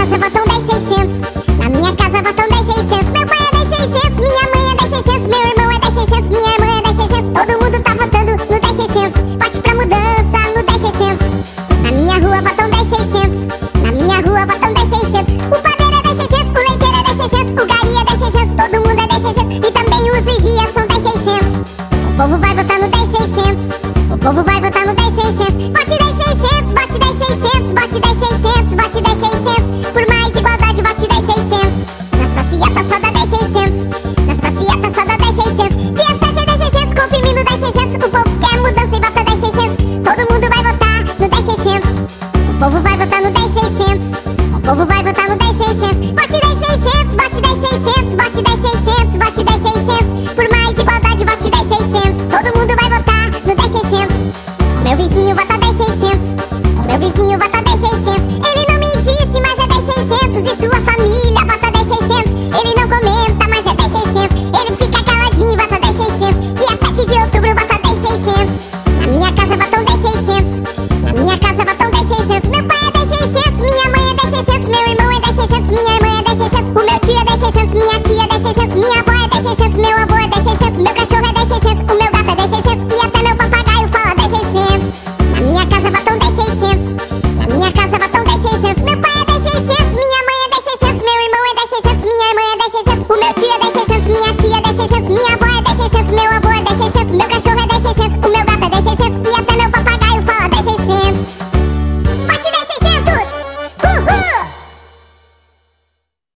casa votam 10,600. Na minha casa votam 10,600. Meu pai é 10,600, minha mãe é 10,600, meu irmão é 10,600, minha irmã é 10,600. Todo mundo tá votando no 10,600. Vote pra mudança no 10,600. Na minha rua votam 10,600. Na minha rua votam 10,600. O padeiro é 10,600, o leiteiro é 10,600, o gari é 10,600, todo mundo é 10,600. E também os vigias são 10,600. O povo vai votar no 10,600. O povo vai votar no 10,600. Vote 10,600, vote 10,600, vote 10,600, vote 10,600. Por mais igualdade, vote 10,600. Nas passeatas só dá 10,600. Nas passeatas só dá 10,600. Dia 7 é 10,600, confirme no 10,600. O povo quer mudança e vota 10,600. Todo mundo vai votar no 10,600. O povo vai votar no 10,600. O povo vai votar no 10,600. Vote 10,600, vote 10,600, vote 10,600, vote 10,600. Por mais igualdade, vote 10,600. Todo mundo vai votar no 10,600. Meu vizinho vota 10,600. Meu vizinho vota 10,600. Ele não me disse, mas é 10,600. E sua família vota 10,600. Ele não comenta, mas é 10,600. Ele fica caladinho, vota 10,600. Dia 7 de outubro vota 10,600. Na minha casa votam 10,600. Na minha casa votam 10,600. Meu pai é 10,600, minha mãe é 10,600, meu irmão é 10,600, minha irmã é 10,600. O meu tio é 10,600, minha tia é 10,600, minha avó é 10,600, meu avô é 10,600, meu cachorro é 10,600.